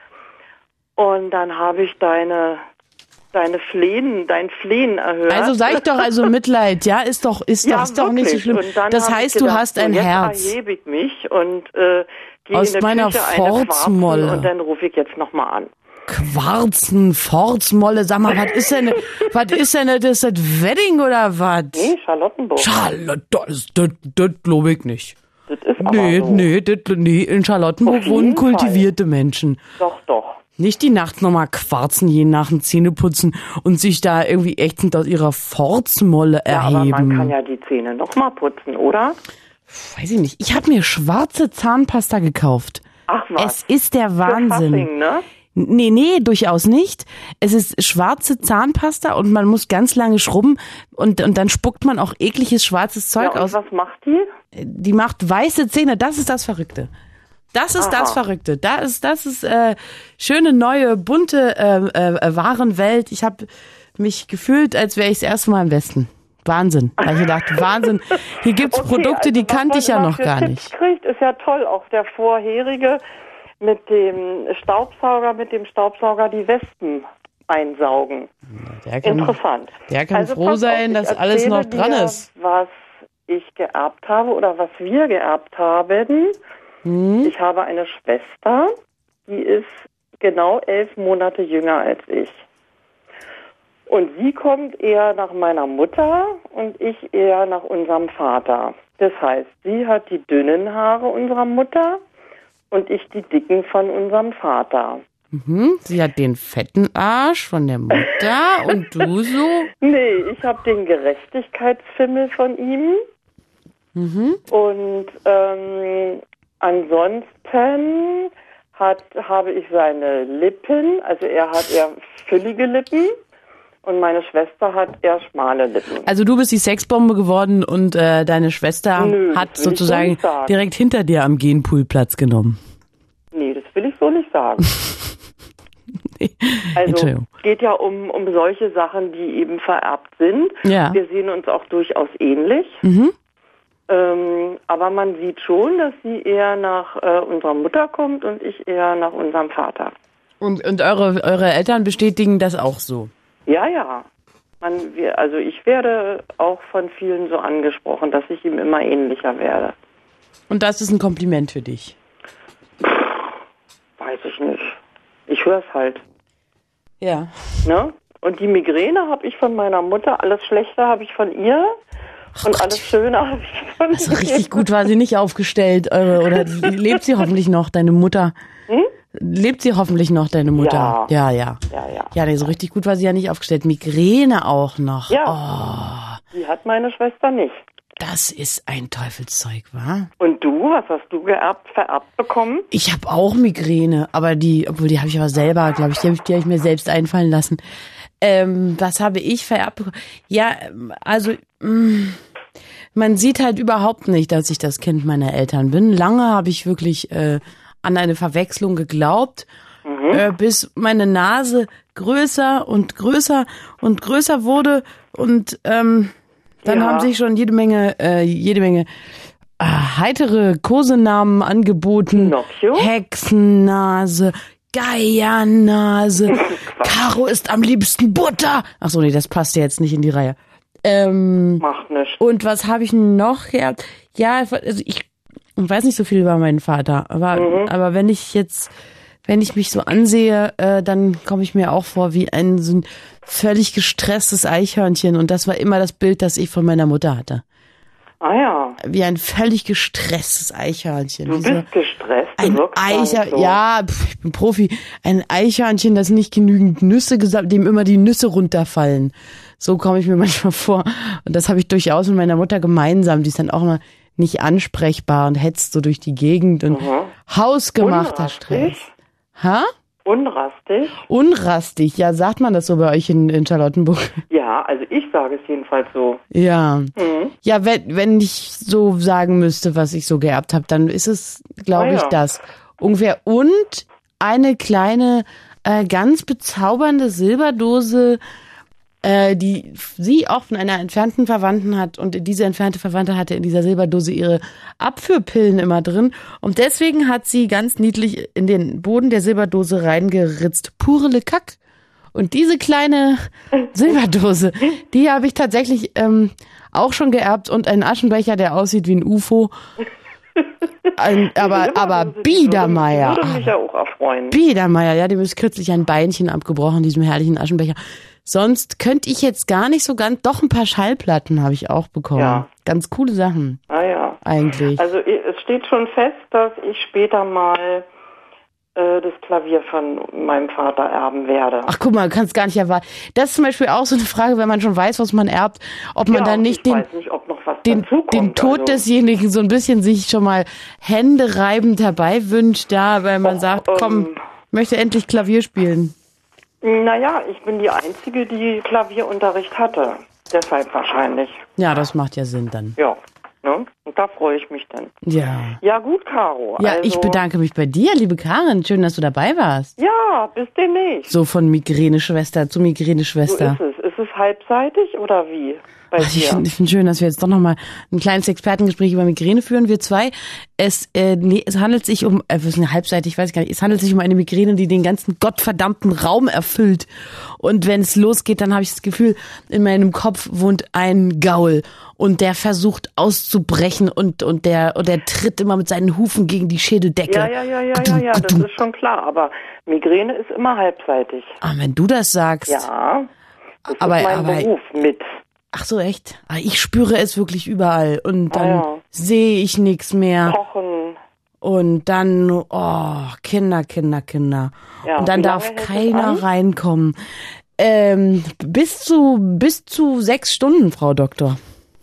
[SPEAKER 4] Und dann habe ich deine deine Flehen, dein Flehen erhört.
[SPEAKER 2] Also sag ich doch, also Mitleid, ja, ist doch, ist
[SPEAKER 4] ja,
[SPEAKER 2] doch, ist doch nicht so
[SPEAKER 4] wirklich.
[SPEAKER 2] schlimm.
[SPEAKER 4] Und dann
[SPEAKER 2] Das
[SPEAKER 4] habe
[SPEAKER 2] heißt,
[SPEAKER 4] ich gedacht,
[SPEAKER 2] du hast
[SPEAKER 4] so,
[SPEAKER 2] ein
[SPEAKER 4] jetzt
[SPEAKER 2] Herz.
[SPEAKER 4] erhebe ich mich und äh, gehe
[SPEAKER 2] Aus
[SPEAKER 4] in der
[SPEAKER 2] meiner
[SPEAKER 4] Küche eine
[SPEAKER 2] Forzmolle.
[SPEAKER 4] Quarzen und dann rufe ich jetzt nochmal an.
[SPEAKER 2] Quarzen, Forzmolle, sag mal, was ist denn, was ist denn das, das Wedding oder was?
[SPEAKER 4] Nee, Charlottenburg.
[SPEAKER 2] Charlotte, das, das, das glaube ich nicht.
[SPEAKER 4] Das ist aber
[SPEAKER 2] Nee,
[SPEAKER 4] so.
[SPEAKER 2] nee, das, nee, in Charlottenburg
[SPEAKER 4] Auf jeden
[SPEAKER 2] wohnen kultivierte Menschen.
[SPEAKER 4] Doch, doch.
[SPEAKER 2] Nicht die nachts nochmal quarzen, jeden nach dem Zähneputzen und sich da irgendwie ächzend aus ihrer Forzmolle
[SPEAKER 4] Ja,
[SPEAKER 2] erheben.
[SPEAKER 4] aber man kann ja die Zähne nochmal putzen, oder?
[SPEAKER 2] Weiß ich nicht. Ich habe mir schwarze Zahnpasta gekauft.
[SPEAKER 4] Ach was.
[SPEAKER 2] Es ist der
[SPEAKER 4] Für
[SPEAKER 2] Wahnsinn.
[SPEAKER 4] Fasching, ne?
[SPEAKER 2] Nee, nee, durchaus nicht. Es ist schwarze Zahnpasta und man muss ganz lange schrubben und, und dann spuckt man auch ekliges schwarzes
[SPEAKER 4] Ja,
[SPEAKER 2] Zeug
[SPEAKER 4] und
[SPEAKER 2] aus.
[SPEAKER 4] was macht die?
[SPEAKER 2] Die macht weiße Zähne, das ist das Verrückte. Das ist
[SPEAKER 4] Aha.
[SPEAKER 2] das Verrückte. Da ist, das ist äh, schöne, neue, bunte äh, äh, Warenwelt. Ich habe mich gefühlt, als wäre ich das erste Mal im Westen. Wahnsinn. Da hab ich gedacht, Wahnsinn. Hier gibt's
[SPEAKER 4] Okay,
[SPEAKER 2] Produkte,
[SPEAKER 4] also
[SPEAKER 2] die
[SPEAKER 4] was
[SPEAKER 2] kannte
[SPEAKER 4] man
[SPEAKER 2] ich ja
[SPEAKER 4] immer
[SPEAKER 2] noch
[SPEAKER 4] für
[SPEAKER 2] gar
[SPEAKER 4] Tipps
[SPEAKER 2] nicht.
[SPEAKER 4] Kriegt, ist ja toll. Auch der vorherige mit dem Staubsauger, mit dem Staubsauger die Wespen einsaugen.
[SPEAKER 2] Der kann,
[SPEAKER 4] Interessant.
[SPEAKER 2] der kann
[SPEAKER 4] Also
[SPEAKER 2] froh
[SPEAKER 4] pass
[SPEAKER 2] sein,
[SPEAKER 4] auf, ich
[SPEAKER 2] dass alles noch
[SPEAKER 4] erzähle
[SPEAKER 2] dran
[SPEAKER 4] dir,
[SPEAKER 2] ist.
[SPEAKER 4] Was ich geerbt habe oder was wir geerbt haben.
[SPEAKER 2] Hm?
[SPEAKER 4] Ich habe eine Schwester, die ist genau elf Monate jünger als ich. Und sie kommt eher nach meiner Mutter und ich eher nach unserem Vater. Das heißt, sie hat die dünnen Haare unserer Mutter und ich die dicken von unserem Vater.
[SPEAKER 2] Mhm. Sie hat den fetten Arsch von der Mutter und du so?
[SPEAKER 4] Nee, ich habe den Gerechtigkeitsfimmel von ihm.
[SPEAKER 2] Mhm.
[SPEAKER 4] Und ähm, ansonsten hat, habe ich seine Lippen, also er hat eher füllige Lippen und meine Schwester hat eher schmale Lippen.
[SPEAKER 2] Also du bist die Sexbombe geworden und äh, deine Schwester
[SPEAKER 4] Nö, das
[SPEAKER 2] hat
[SPEAKER 4] will ich so
[SPEAKER 2] sozusagen
[SPEAKER 4] nicht sagen.
[SPEAKER 2] direkt hinter dir am Genpool Platz genommen.
[SPEAKER 4] Nee, das will ich so nicht sagen. Also
[SPEAKER 2] Entschuldigung.
[SPEAKER 4] es geht ja um, um solche Sachen, die eben vererbt sind.
[SPEAKER 2] Ja.
[SPEAKER 4] Wir sehen uns auch durchaus ähnlich.
[SPEAKER 2] Mhm.
[SPEAKER 4] Ähm, aber man sieht schon, dass sie eher nach äh, unserer Mutter kommt und ich eher nach unserem Vater.
[SPEAKER 2] Und, und eure, eure Eltern bestätigen das auch so?
[SPEAKER 4] Ja, ja. Man, wir, also ich werde auch von vielen so angesprochen, dass ich ihm immer ähnlicher werde.
[SPEAKER 2] Und das ist ein Kompliment für dich?
[SPEAKER 4] Weiß ich nicht. Ich höre es halt.
[SPEAKER 2] Ja.
[SPEAKER 4] Ne? Und die Migräne habe ich von meiner Mutter, alles Schlechte habe ich von ihr und
[SPEAKER 2] Gott.
[SPEAKER 4] alles Schöne habe ich von
[SPEAKER 2] Also
[SPEAKER 4] ihr.
[SPEAKER 2] richtig gut war sie nicht aufgestellt. Eure, oder lebt sie hoffentlich noch, deine Mutter?
[SPEAKER 4] Hm?
[SPEAKER 2] Lebt sie hoffentlich noch, deine Mutter?
[SPEAKER 4] Ja.
[SPEAKER 2] Ja, ja.
[SPEAKER 4] Ja, ja.
[SPEAKER 2] Ja, nee, so richtig gut war sie ja nicht aufgestellt. Migräne auch noch.
[SPEAKER 4] Ja.
[SPEAKER 2] Oh,
[SPEAKER 4] Die hat meine Schwester nicht.
[SPEAKER 2] das ist ein Teufelszeug, wa?
[SPEAKER 4] Und du, was hast du geerbt, vererbt bekommen?
[SPEAKER 2] Ich habe auch Migräne, aber die, obwohl die habe ich aber selber, glaube ich, die habe ich, die hab ich mir selbst einfallen lassen. Ähm, was habe ich vererbt bekommen? Ja, also mh, man sieht halt überhaupt nicht, dass ich das Kind meiner Eltern bin. Lange habe ich wirklich äh, an eine Verwechslung geglaubt,
[SPEAKER 4] Mhm.
[SPEAKER 2] äh, bis meine Nase größer und größer und größer wurde und ähm, dann
[SPEAKER 4] Ja.
[SPEAKER 2] haben sich schon jede Menge, äh, jede Menge äh, heitere Kosenamen angeboten.
[SPEAKER 4] Pinocchio?
[SPEAKER 2] Hexennase, Geiernase, Caro isst am liebsten Butter. Ach so, nee, das passt ja jetzt nicht in die Reihe. Ähm,
[SPEAKER 4] Macht nichts.
[SPEAKER 2] und was habe ich noch gehabt? Ja, also ich weiß nicht so viel über meinen Vater, aber,
[SPEAKER 4] Mhm.
[SPEAKER 2] aber wenn ich jetzt, wenn ich mich so ansehe, äh, dann komme ich mir auch vor wie ein so ein völlig gestresstes Eichhörnchen und das war immer das Bild, das ich von meiner Mutter hatte.
[SPEAKER 4] Ah ja,
[SPEAKER 2] Wie ein völlig gestresstes Eichhörnchen.
[SPEAKER 4] du
[SPEAKER 2] Wie so
[SPEAKER 4] bist gestresst. Du
[SPEAKER 2] ein
[SPEAKER 4] wirkst gar nicht
[SPEAKER 2] Eicher,
[SPEAKER 4] so.
[SPEAKER 2] ja, pf, ich bin Profi. Ein Eichhörnchen, das nicht genügend Nüsse gesammelt, dem immer die Nüsse runterfallen. So komme ich mir manchmal vor. Und das habe ich durchaus mit meiner Mutter gemeinsam. Die ist dann auch immer nicht ansprechbar und hetzt so durch die Gegend und
[SPEAKER 4] Mhm.
[SPEAKER 2] hausgemachter
[SPEAKER 4] Unrastig?
[SPEAKER 2] Stress. Ha?
[SPEAKER 4] Unrastig?
[SPEAKER 2] Unrastig, ja, sagt man das so bei euch in, in Charlottenburg?
[SPEAKER 4] Ja, also ich sage es jedenfalls so.
[SPEAKER 2] Ja.
[SPEAKER 4] Mhm.
[SPEAKER 2] Ja, wenn, wenn ich so sagen müsste, was ich so geerbt habe, dann ist es, glaube
[SPEAKER 4] Ah,
[SPEAKER 2] ich,
[SPEAKER 4] ja.
[SPEAKER 2] das. Ungefähr. Und eine kleine, äh, ganz bezaubernde Silberdose, äh, die sie auch von einer entfernten Verwandten hat. Und diese entfernte Verwandte hatte in dieser Silberdose ihre Abführpillen immer drin. Und deswegen hat sie ganz niedlich in den Boden der Silberdose reingeritzt. Pure Le Cac. Und diese kleine Silberdose, die habe ich tatsächlich ähm, auch schon geerbt und einen Aschenbecher, der aussieht wie ein U F O. Ein, aber aber Biedermeier.
[SPEAKER 4] Würde mich ja auch erfreuen.
[SPEAKER 2] Biedermeier, ja, dem ist kürzlich ein Beinchen abgebrochen, diesem herrlichen Aschenbecher. Sonst könnte ich jetzt gar nicht so ganz, doch ein paar Schallplatten habe ich auch bekommen.
[SPEAKER 4] Ja.
[SPEAKER 2] Ganz coole Sachen,
[SPEAKER 4] Ah ja.
[SPEAKER 2] eigentlich.
[SPEAKER 4] Also i- es steht schon fest, dass ich später mal äh, das Klavier von meinem Vater erben werde.
[SPEAKER 2] Ach, guck mal, du kannst gar nicht erwarten. Das ist zum Beispiel auch so eine Frage, wenn man schon weiß, was man erbt, ob man
[SPEAKER 4] ja,
[SPEAKER 2] dann
[SPEAKER 4] und
[SPEAKER 2] nicht
[SPEAKER 4] ich
[SPEAKER 2] den,
[SPEAKER 4] weiß nicht, ob noch was
[SPEAKER 2] den,
[SPEAKER 4] dazukommt.
[SPEAKER 2] den Tod
[SPEAKER 4] also,
[SPEAKER 2] desjenigen so ein bisschen sich schon mal händereibend herbei wünscht, ja, weil man
[SPEAKER 4] Och,
[SPEAKER 2] sagt,
[SPEAKER 4] ähm,
[SPEAKER 2] komm, ich möchte endlich Klavier spielen.
[SPEAKER 4] Naja, ich bin die Einzige, die Klavierunterricht hatte. Deshalb wahrscheinlich.
[SPEAKER 2] Ja, das macht ja Sinn dann.
[SPEAKER 4] Ja. Ne? Und da freue ich mich dann.
[SPEAKER 2] Ja.
[SPEAKER 4] Ja gut, Caro.
[SPEAKER 2] Ja,
[SPEAKER 4] also,
[SPEAKER 2] ich bedanke mich bei dir, liebe Karin. Schön, dass du dabei warst.
[SPEAKER 4] Ja, bis demnächst.
[SPEAKER 2] So von Migräne-Schwester zu
[SPEAKER 4] So
[SPEAKER 2] Migräne-Schwester.
[SPEAKER 4] ist es. Ist es halbseitig oder wie? Bei
[SPEAKER 2] Ach, ich
[SPEAKER 4] dir?
[SPEAKER 2] finde find schön, dass wir jetzt doch nochmal ein kleines Expertengespräch über Migräne führen, wir zwei. Es, äh, nee, es handelt sich um, äh, was ist eine halbseitig, weiß ich gar nicht, es handelt sich um eine Migräne, die den ganzen gottverdammten Raum erfüllt. Und wenn es losgeht, dann habe ich das Gefühl, in meinem Kopf wohnt ein Gaul und der versucht auszubrechen und, und, der, und der tritt immer mit seinen Hufen gegen die Schädeldecke.
[SPEAKER 4] Ja, ja, ja, ja, ja, ja, das ist schon klar. Aber Migräne ist immer halbseitig.
[SPEAKER 2] Ah, wenn du das sagst.
[SPEAKER 4] Ja, das
[SPEAKER 2] Aber-
[SPEAKER 4] ist mein
[SPEAKER 2] aber-
[SPEAKER 4] Beruf mit.
[SPEAKER 2] Ach so, echt? Ah, ich spüre es wirklich überall. Und dann
[SPEAKER 4] Ah, ja.
[SPEAKER 2] sehe ich nichts mehr.
[SPEAKER 4] Kochen.
[SPEAKER 2] Und dann, oh, Kinder, Kinder, Kinder.
[SPEAKER 4] Ja,
[SPEAKER 2] und dann
[SPEAKER 4] wie
[SPEAKER 2] darf
[SPEAKER 4] lange hält das
[SPEAKER 2] keiner
[SPEAKER 4] an?
[SPEAKER 2] reinkommen. Ähm, bis zu, bis zu sechs Stunden, Frau Doktor.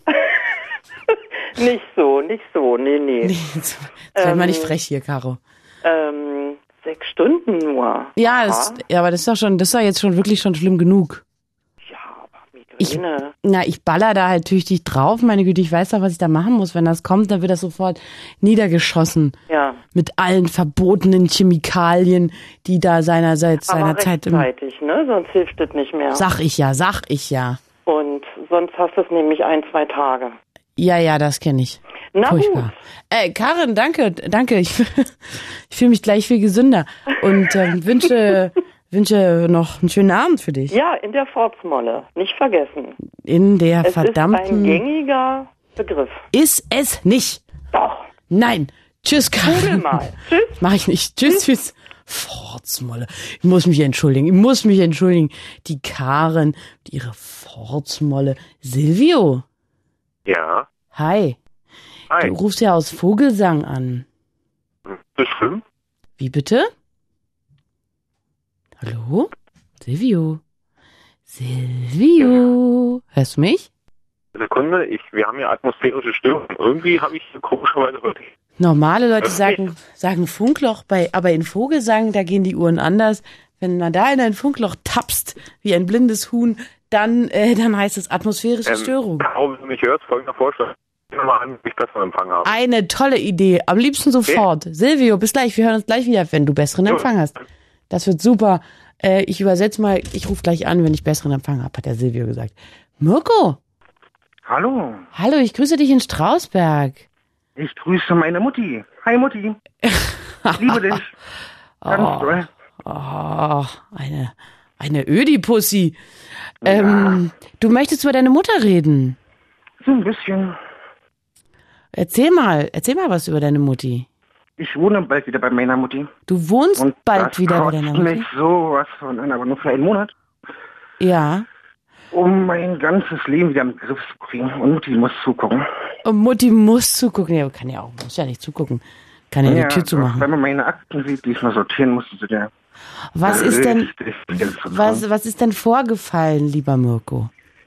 [SPEAKER 4] Nicht so, nicht so, nee, nee.
[SPEAKER 2] Jetzt sei mal
[SPEAKER 4] Ähm,
[SPEAKER 2] nicht frech hier, Caro.
[SPEAKER 4] Ähm, sechs Stunden nur.
[SPEAKER 2] Ja,
[SPEAKER 4] Aha.
[SPEAKER 2] das, ja, aber das ist doch schon, das ist doch jetzt schon wirklich schon schlimm genug.
[SPEAKER 4] Ja, aber
[SPEAKER 2] Ich,
[SPEAKER 4] Migräne.
[SPEAKER 2] na, ich baller da halt tüchtig drauf. Meine Güte, ich weiß doch, was ich da machen muss. Wenn das kommt, dann wird das sofort niedergeschossen.
[SPEAKER 4] Ja,
[SPEAKER 2] Mit allen verbotenen Chemikalien, die da seinerseits,
[SPEAKER 4] aber
[SPEAKER 2] seinerzeit im,
[SPEAKER 4] rechtzeitig, ne? Sonst hilft es nicht mehr.
[SPEAKER 2] sag ich ja, sag ich ja.
[SPEAKER 4] Und sonst hast du es nämlich ein, zwei Tage.
[SPEAKER 2] Ja, ja, das kenne ich.
[SPEAKER 4] Na
[SPEAKER 2] Furchtbar.
[SPEAKER 4] gut.
[SPEAKER 2] Äh, Karin, danke, danke. Ich, ich fühle mich gleich viel gesünder und ähm, wünsche, wünsche noch einen schönen Abend für dich.
[SPEAKER 4] Ja, in der Pforzmolle. Nicht vergessen.
[SPEAKER 2] In der
[SPEAKER 4] Es ist ein
[SPEAKER 2] verdammten...
[SPEAKER 4] gängiger Begriff.
[SPEAKER 2] Ist es nicht.
[SPEAKER 4] Doch.
[SPEAKER 2] Nein. Tschüss,
[SPEAKER 4] Google
[SPEAKER 2] Karin.
[SPEAKER 4] mal. Tschüss.
[SPEAKER 2] Mach ich nicht. Tschüss, tschüss. Pforzmolle. Ich muss mich entschuldigen. Ich muss mich entschuldigen. Die Karin, ihre Pforzmolle. Silvio.
[SPEAKER 3] Ja.
[SPEAKER 2] Hi.
[SPEAKER 3] Hi.
[SPEAKER 2] Du rufst ja aus Vogelsang an.
[SPEAKER 3] Das stimmt.
[SPEAKER 2] Wie bitte? Hallo? Silvio? Silvio? Hörst du mich?
[SPEAKER 3] Sekunde, ich, wir haben ja atmosphärische Störungen. Irgendwie habe ich komischerweise wirklich.
[SPEAKER 2] Normale Leute
[SPEAKER 3] Hörst du
[SPEAKER 2] sagen, sagen Funkloch, bei, aber in Vogelsang, da gehen die Uhren anders. Wenn man da in ein Funkloch tapst, wie ein blindes Huhn, dann, äh, dann heißt es atmosphärische Störung.
[SPEAKER 3] Warum du mich hörst, folgender Vorschlag. Nochmal an, ich besseren Empfang habe.
[SPEAKER 2] Eine tolle Idee. Am liebsten sofort. Okay. Silvio, bis gleich. Wir hören uns gleich wieder, wenn du besseren Empfang hast. Das wird super. Äh, ich übersetze mal. Ich rufe gleich an, wenn ich besseren Empfang habe, hat der Silvio gesagt. Mirko.
[SPEAKER 5] Hallo.
[SPEAKER 2] Hallo, ich grüße dich in Strausberg.
[SPEAKER 5] Ich grüße meine Mutti. Hi Mutti. Ich liebe dich. Ganz
[SPEAKER 2] oh,
[SPEAKER 5] toll.
[SPEAKER 2] Oh, eine, eine Ödi-Pussy. Ähm, ja. Du möchtest über deine Mutter reden?
[SPEAKER 5] So ein bisschen.
[SPEAKER 2] Erzähl mal, erzähl mal was über deine Mutti.
[SPEAKER 5] Ich wohne bald wieder bei meiner Mutti.
[SPEAKER 2] Du wohnst
[SPEAKER 5] und
[SPEAKER 2] bald wieder bei deiner Mutti?
[SPEAKER 5] Das mich sowas von an, aber nur für einen Monat.
[SPEAKER 2] Ja.
[SPEAKER 5] Um mein ganzes Leben wieder im Griff zu kriegen. Und Mutti muss zugucken.
[SPEAKER 2] Und Mutti muss zugucken. Ja, kann ja auch, muss ja nicht zugucken. Kann ja, ja die Tür zumachen.
[SPEAKER 5] Wenn man meine Akten sieht, die ich mal sortieren musste zu der.
[SPEAKER 2] Was ist denn, was, was ist denn vorgefallen, lieber Mirko?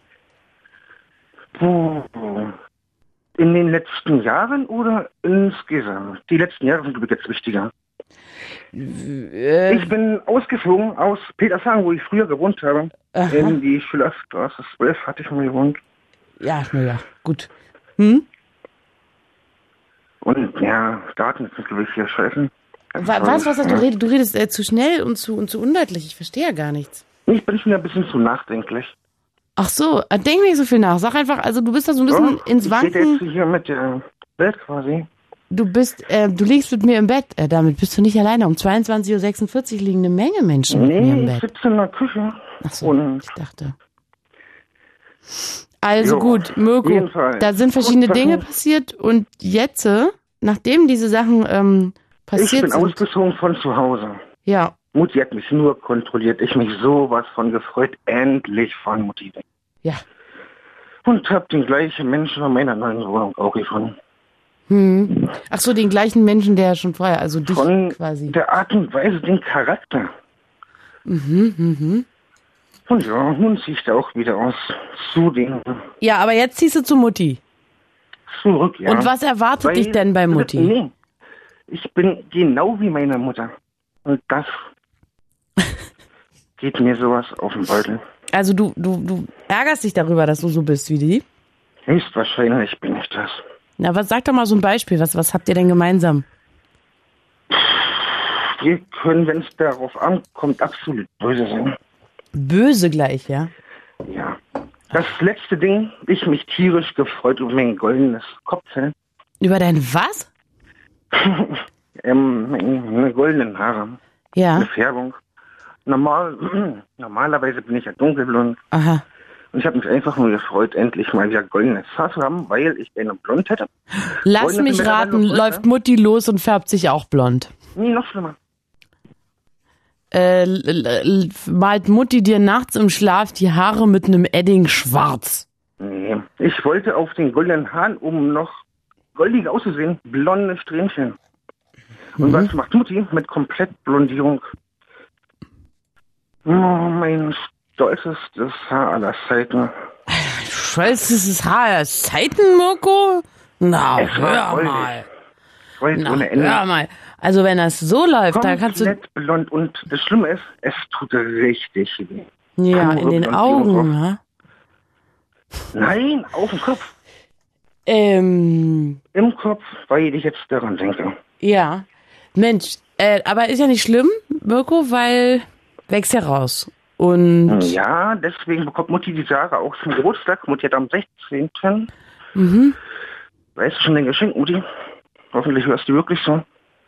[SPEAKER 5] In den letzten Jahren oder insgesamt? Die letzten Jahre sind jetzt wichtiger. Äh, ich bin ausgeflogen aus Petershagen, wo ich früher gewohnt habe, aha. in die Schillerstraße zwölf hatte ich mal gewohnt.
[SPEAKER 2] Ja, naja, gut. Hm?
[SPEAKER 5] Und ja, Daten sind, glaube ich, hier scheiße.
[SPEAKER 2] Was, was hast du redest? Du redest äh, zu schnell und zu, und zu undeutlich. Ich verstehe ja gar nichts.
[SPEAKER 5] Ich bin schon ein bisschen zu nachdenklich.
[SPEAKER 2] Ach so, denk nicht so viel nach. Sag einfach, also du bist da so ein bisschen
[SPEAKER 5] Doch,
[SPEAKER 2] ins Wanken.
[SPEAKER 5] Ich rede jetzt hier mit der Welt quasi.
[SPEAKER 2] Du bist, äh, du liegst mit mir im Bett. Äh, damit bist du nicht alleine. Um zweiundzwanzig Uhr sechsundvierzig liegen eine Menge Menschen mit
[SPEAKER 5] nee,
[SPEAKER 2] mir im Bett.
[SPEAKER 5] Nee, ich sitze in der Küche.
[SPEAKER 2] Ach so,
[SPEAKER 5] und
[SPEAKER 2] ich dachte. Also
[SPEAKER 5] jo,
[SPEAKER 2] gut, Mirko, da sind verschiedene
[SPEAKER 5] und,
[SPEAKER 2] Dinge passiert und jetzt, nachdem diese Sachen ähm, passiert sind...
[SPEAKER 5] Ich bin sind, ausgezogen von zu Hause.
[SPEAKER 2] Ja.
[SPEAKER 5] Mutti hat mich nur kontrolliert. Ich mich sowas von gefreut, endlich von Mutti weg.
[SPEAKER 2] Ja.
[SPEAKER 5] Und hab den gleichen Menschen in meiner neuen Wohnung auch gefunden.
[SPEAKER 2] Hm. Ach so, den gleichen Menschen, der schon vorher, also dich
[SPEAKER 5] von
[SPEAKER 2] quasi.
[SPEAKER 5] Der Art und Weise, den Charakter.
[SPEAKER 2] Mhm, mhm.
[SPEAKER 5] Und ja, nun zieh ich da auch wieder aus zu den...
[SPEAKER 2] Ja, aber jetzt ziehst du zu Mutti.
[SPEAKER 5] Zurück, ja.
[SPEAKER 2] Und was erwartet
[SPEAKER 5] Weil,
[SPEAKER 2] dich denn bei Mutti?
[SPEAKER 5] Nee, ich bin genau wie meine Mutter. Und das geht mir sowas auf den Beutel.
[SPEAKER 2] Also du, du, du ärgerst dich darüber, dass du so bist wie die?
[SPEAKER 5] Höchstwahrscheinlich bin ich das.
[SPEAKER 2] Na, was sag doch mal so ein Beispiel. Was, was habt ihr denn gemeinsam?
[SPEAKER 5] Wir können, wenn es darauf ankommt, absolut böse sein.
[SPEAKER 2] Böse gleich, ja?
[SPEAKER 5] Ja. Das letzte Ding, ich mich tierisch gefreut über mein goldenes Kopffell.
[SPEAKER 2] Über dein was?
[SPEAKER 5] ähm, meine goldenen Haare.
[SPEAKER 2] Ja.
[SPEAKER 5] Eine Färbung. Normal, normalerweise bin ich ja dunkelblond.
[SPEAKER 2] Aha.
[SPEAKER 5] Und ich habe mich einfach nur gefreut, endlich mal wieder goldenes Haar zu haben, weil ich gerne blond hätte.
[SPEAKER 2] Lass
[SPEAKER 5] Golden
[SPEAKER 2] mich raten, läuft Mutti los und färbt sich auch blond.
[SPEAKER 5] Nee, noch schlimmer.
[SPEAKER 2] Äh, l- l- malt Mutti dir nachts im Schlaf die Haare mit einem Edding schwarz?
[SPEAKER 5] Nee, ich wollte auf den goldenen Haaren, um noch goldig auszusehen, blonde Strähnchen. Und mhm. was macht Mutti mit Komplettblondierung? Oh, mein stolzestes Haar aller Zeiten.
[SPEAKER 2] Stolzestes Haar aller Zeiten, Mirko? Na,
[SPEAKER 5] es
[SPEAKER 2] hör mal.
[SPEAKER 5] Na, ohne Ende.
[SPEAKER 2] hör mal. Also wenn das so läuft, da kannst du...
[SPEAKER 5] Komplett blond und das Schlimme ist, es tut richtig weh.
[SPEAKER 2] Ja, in den Augen, ja?
[SPEAKER 5] Nein, auf dem Kopf.
[SPEAKER 2] Ähm...
[SPEAKER 5] Im Kopf, weil ich jetzt daran denke.
[SPEAKER 2] Ja. Mensch, äh, aber ist ja nicht schlimm, Mirko, weil wächst ja raus. Und...
[SPEAKER 5] Ja, deswegen bekommt Mutti die Haare auch zum Geburtstag. Mutti hat am sechzehnten
[SPEAKER 2] Mhm.
[SPEAKER 5] Weißt du schon dein Geschenk, Mutti? Hoffentlich hörst du wirklich so.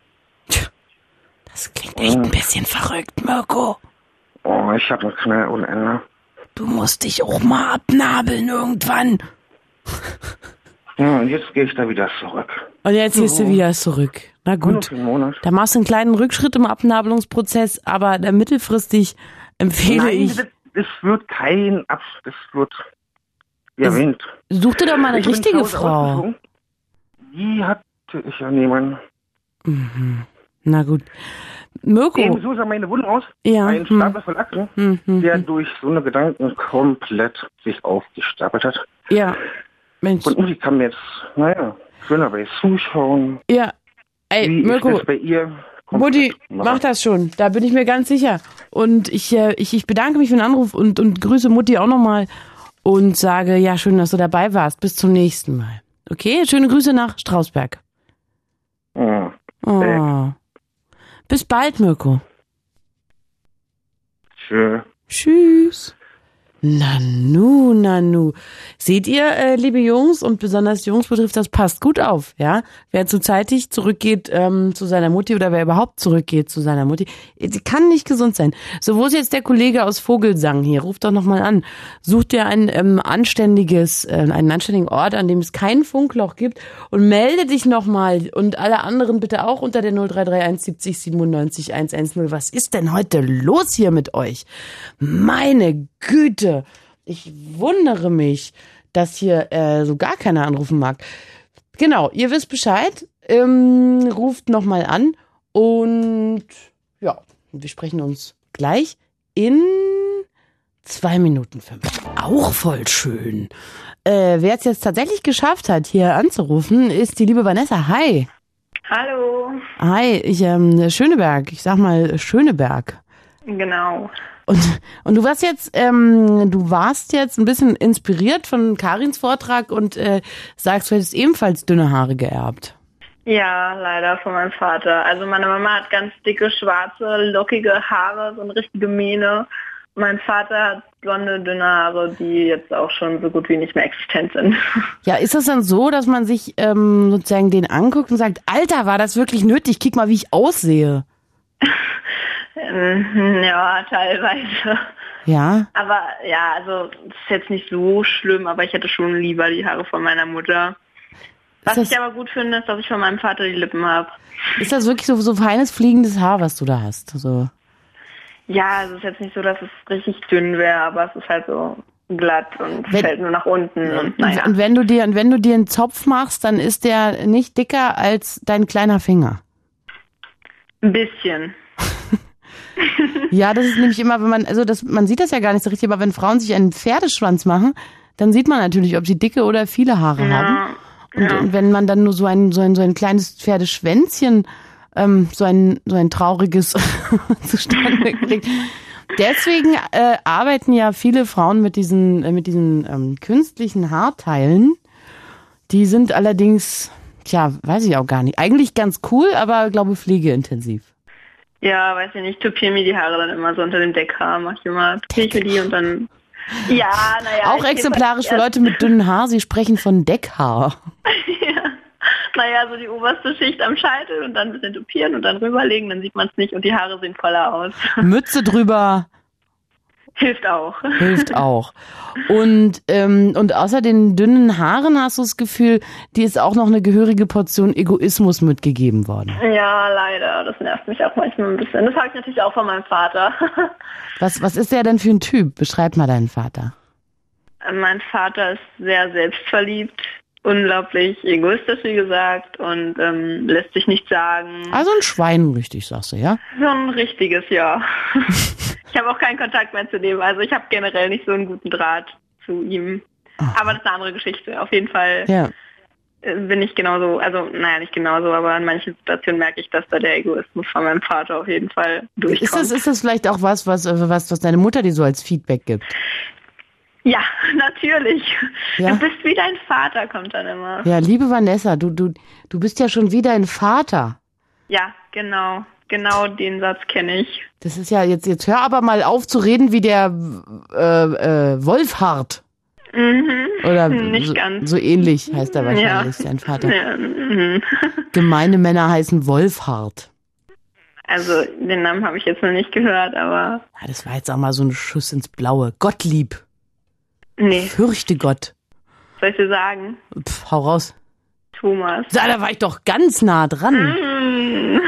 [SPEAKER 2] Das klingt echt ein bisschen verrückt, Mirko.
[SPEAKER 5] Oh, ich hab einen Knall ohne Ende.
[SPEAKER 2] Du musst dich auch mal abnabeln irgendwann.
[SPEAKER 5] Ja, und jetzt gehe ich da wieder zurück.
[SPEAKER 2] Und jetzt gehst du wieder zurück. Na gut. Da machst du einen kleinen Rückschritt im Abnabelungsprozess, aber dann mittelfristig empfehle
[SPEAKER 5] Nein,
[SPEAKER 2] ich...
[SPEAKER 5] Das, das wird kein Abschluss, das wird erwähnt.
[SPEAKER 2] Such dir doch mal eine
[SPEAKER 5] ich
[SPEAKER 2] richtige Frau.
[SPEAKER 5] Die hatte ich ja niemanden.
[SPEAKER 2] Mhm. Na gut. Mirko.
[SPEAKER 5] Ebenso sah meine Wohnung aus.
[SPEAKER 2] Ja.
[SPEAKER 5] Ein Stapel von Akten,
[SPEAKER 2] hm, hm,
[SPEAKER 5] der
[SPEAKER 2] hm.
[SPEAKER 5] durch so eine Gedanken komplett sich aufgestapelt hat.
[SPEAKER 2] Ja. Mensch.
[SPEAKER 5] Und irgendwie kann mir jetzt, naja, schön dabei zuschauen.
[SPEAKER 2] Ja. Ey,
[SPEAKER 5] wie
[SPEAKER 2] Mirko.
[SPEAKER 5] Ich das bei ihr
[SPEAKER 2] Mutti, mach das schon. Da bin ich mir ganz sicher. Und ich, äh, ich, ich bedanke mich für den Anruf und, und grüße Mutti auch nochmal und sage, ja, schön, dass du dabei warst. Bis zum nächsten Mal. Okay, schöne Grüße nach Strausberg.
[SPEAKER 5] Oh.
[SPEAKER 2] Oh. Bis bald, Mirko.
[SPEAKER 5] Tschö.
[SPEAKER 2] Tschüss. Nanu, Nanu. Seht ihr, äh, liebe Jungs, und besonders Jungs betrifft das, passt gut auf, ja? Wer zu zeitig zurückgeht ähm, zu seiner Mutti oder wer überhaupt zurückgeht zu seiner Mutti, die kann nicht gesund sein. So, wo ist jetzt der Kollege aus Vogelsang hier? Ruft doch nochmal an. Sucht dir ein ähm, anständiges, äh, einen anständigen Ort, an dem es kein Funkloch gibt und melde dich nochmal und alle anderen bitte auch unter der null drei drei eins siebzig siebenundneunzig hundertzehn. Was ist denn heute los hier mit euch? Meine Güte. Ich wundere mich, dass hier äh, so gar keiner anrufen mag. Genau, ihr wisst Bescheid. Ähm, ruft nochmal an und ja, wir sprechen uns gleich in zwei Minuten fünf. Auch voll schön. Äh, wer es jetzt tatsächlich geschafft hat, hier anzurufen, ist die liebe Vanessa. Hi.
[SPEAKER 6] Hallo.
[SPEAKER 2] Hi, ich ähm, Schöneberg. Ich sag mal Schöneberg.
[SPEAKER 6] Genau.
[SPEAKER 2] Und, und du warst jetzt, ähm, du warst jetzt ein bisschen inspiriert von Karins Vortrag und äh, sagst, du hättest ebenfalls dünne Haare geerbt.
[SPEAKER 6] Ja, leider von meinem Vater. Also meine Mama hat ganz dicke, schwarze, lockige Haare, so eine richtige Mähne. Mein Vater hat blonde, dünne Haare, die jetzt auch schon so gut wie nicht mehr existent sind.
[SPEAKER 2] Ja, ist das dann so, dass man sich ähm, sozusagen den anguckt und sagt, Alter, war das wirklich nötig? Guck mal, wie ich aussehe.
[SPEAKER 6] Ja, teilweise.
[SPEAKER 2] Ja?
[SPEAKER 6] Aber ja, also es ist jetzt nicht so schlimm, aber ich hätte schon lieber die Haare von meiner Mutter. Was ich aber gut finde, ist, dass ich von meinem Vater die Lippen habe.
[SPEAKER 2] Ist das wirklich so, so feines, fliegendes Haar, was du da hast? So.
[SPEAKER 6] Ja, es ist jetzt nicht so, dass es richtig dünn wäre, aber es ist halt so glatt und
[SPEAKER 2] wenn,
[SPEAKER 6] fällt nur nach unten. Und, naja.
[SPEAKER 2] und wenn du dir, und wenn du dir einen Zopf machst, dann ist der nicht dicker als dein kleiner Finger.
[SPEAKER 6] Ein bisschen.
[SPEAKER 2] Ja, das ist nämlich immer, wenn man, also das, man sieht das ja gar nicht so richtig, aber wenn Frauen sich einen Pferdeschwanz machen, dann sieht man natürlich, ob sie dicke oder viele Haare
[SPEAKER 6] ja,
[SPEAKER 2] haben. Und,
[SPEAKER 6] ja.
[SPEAKER 2] und wenn man dann nur so ein, so ein, so ein kleines Pferdeschwänzchen, ähm, so ein, so ein trauriges zustande kriegt. Deswegen äh, arbeiten ja viele Frauen mit diesen, äh, mit diesen ähm, künstlichen Haarteilen. Die sind allerdings, tja, weiß ich auch gar nicht. Eigentlich ganz cool, aber glaube pflegeintensiv.
[SPEAKER 6] Ja, weiß ich nicht, tupiere mir die Haare dann immer so unter dem Deckhaar, mach ich immer, tupiere ich mir die und dann, ja, naja.
[SPEAKER 2] Auch exemplarisch für Leute mit dünnem Haar, sie sprechen von Deckhaar.
[SPEAKER 6] Ja, naja, so die oberste Schicht am Scheitel und dann ein bisschen tupieren und dann rüberlegen, dann sieht man es nicht und die Haare sehen voller aus.
[SPEAKER 2] Mütze drüber.
[SPEAKER 6] Hilft auch.
[SPEAKER 2] Hilft auch. Und, ähm, und außer den dünnen Haaren hast du das Gefühl, dir ist auch noch eine gehörige Portion Egoismus mitgegeben worden.
[SPEAKER 6] Ja, leider. Das nervt mich auch manchmal ein bisschen. Das habe ich natürlich auch von meinem Vater.
[SPEAKER 2] Was, was ist der denn für ein Typ? Beschreib mal deinen Vater.
[SPEAKER 6] Mein Vater ist sehr selbstverliebt, unglaublich egoistisch, wie gesagt, und ähm, lässt sich nichts sagen.
[SPEAKER 2] Also ein Schwein, richtig, sagst du, ja?
[SPEAKER 6] So ein richtiges, ja. Ich habe auch keinen Kontakt mehr zu dem. Also ich habe generell nicht so einen guten Draht zu ihm. Ach. Aber das ist eine andere Geschichte. Auf jeden Fall
[SPEAKER 2] ja.
[SPEAKER 6] bin ich genauso, also naja, nicht genauso, aber in manchen Situationen merke ich, dass da der Egoismus von meinem Vater auf jeden Fall durchkommt.
[SPEAKER 2] Ist das, ist das vielleicht auch was, was, was, was deine Mutter dir so als Feedback gibt?
[SPEAKER 6] Ja, natürlich.
[SPEAKER 2] Ja?
[SPEAKER 6] Du bist wie dein Vater, kommt dann immer.
[SPEAKER 2] Ja, liebe Vanessa, du, du, du bist ja schon wie dein Vater.
[SPEAKER 6] Ja, genau. Genau den Satz kenne ich.
[SPEAKER 2] Das ist ja, jetzt, jetzt hör aber mal auf zu reden wie der äh, äh, Wolfhard.
[SPEAKER 6] Mhm.
[SPEAKER 2] Oder
[SPEAKER 6] nicht
[SPEAKER 2] so,
[SPEAKER 6] ganz.
[SPEAKER 2] so ähnlich heißt er wahrscheinlich,
[SPEAKER 6] ja.
[SPEAKER 2] dein Vater.
[SPEAKER 6] Ja. Mhm.
[SPEAKER 2] Gemeine Männer heißen Wolfhard.
[SPEAKER 6] Also den Namen habe ich jetzt noch nicht gehört, aber...
[SPEAKER 2] Ja, das war jetzt auch mal so ein Schuss ins Blaue. Gottlieb.
[SPEAKER 6] Nee.
[SPEAKER 2] Fürchte Gott.
[SPEAKER 6] Soll ich dir sagen?
[SPEAKER 2] Pff, hau raus.
[SPEAKER 6] Thomas.
[SPEAKER 2] Ja, da war ich doch ganz nah dran.
[SPEAKER 6] Mm.